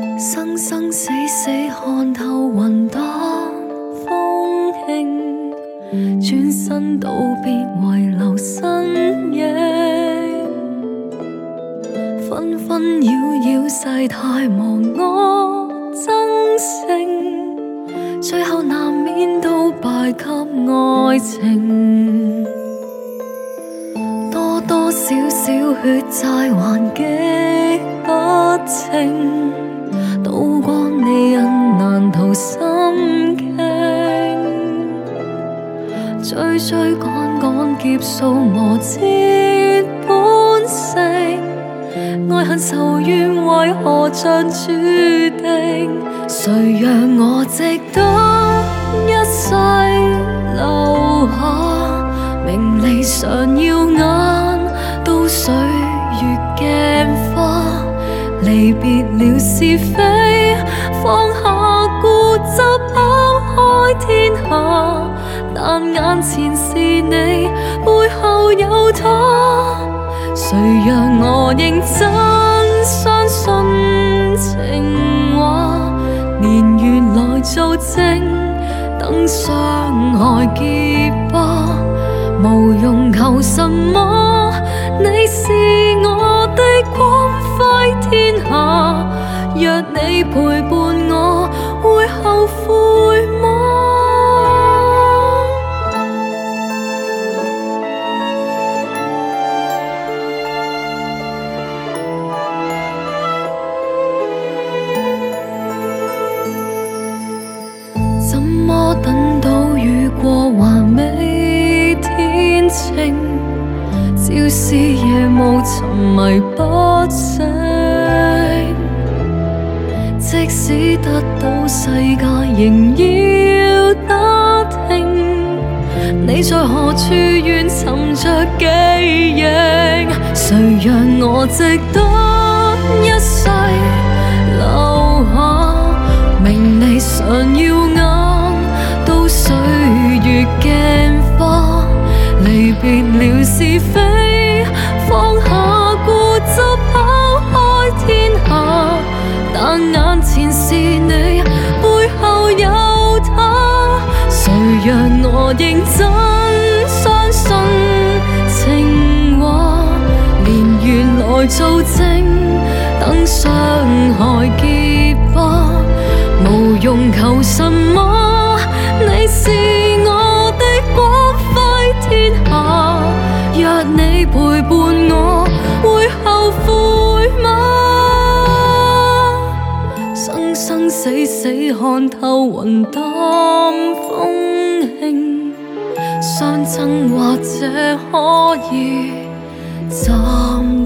生生死死看透云淡风轻，转身道别遗留身影，纷纷扰扰世态忘我争胜，最后难免都败给爱情。多多少少血债还记不清，渡過你人難逃心境，追追趕趕劫數磨折本性，愛恨仇怨為何像注定？誰讓我值得一世留下名利常耀眼，到歲月鏡花，離別了是非，放下固執拋開天下，但眼前是你，背後有他，誰讓我認真相信情話，年月來做證，等傷害結疤，無用求什麼，你是我的光輝天下，若你陪伴我，會後悔嗎？怎麼等到雨過還未天晴，朝思夜霧沉迷不醒，即使得到世界仍要打聽，你在何處願尋着記憶？誰讓我值得一世留下名利常耀眼，到歲月鏡花，離別了是非，放下固執拋開天下，但眼前是你，背後有他，誰讓我認真相信情話，年月來做證，等傷害結疤，無用求什麼，你是我的光輝天下，若你陪伴我，會後悔嗎？生生死死看透雲淡風輕，相爭或者可以暫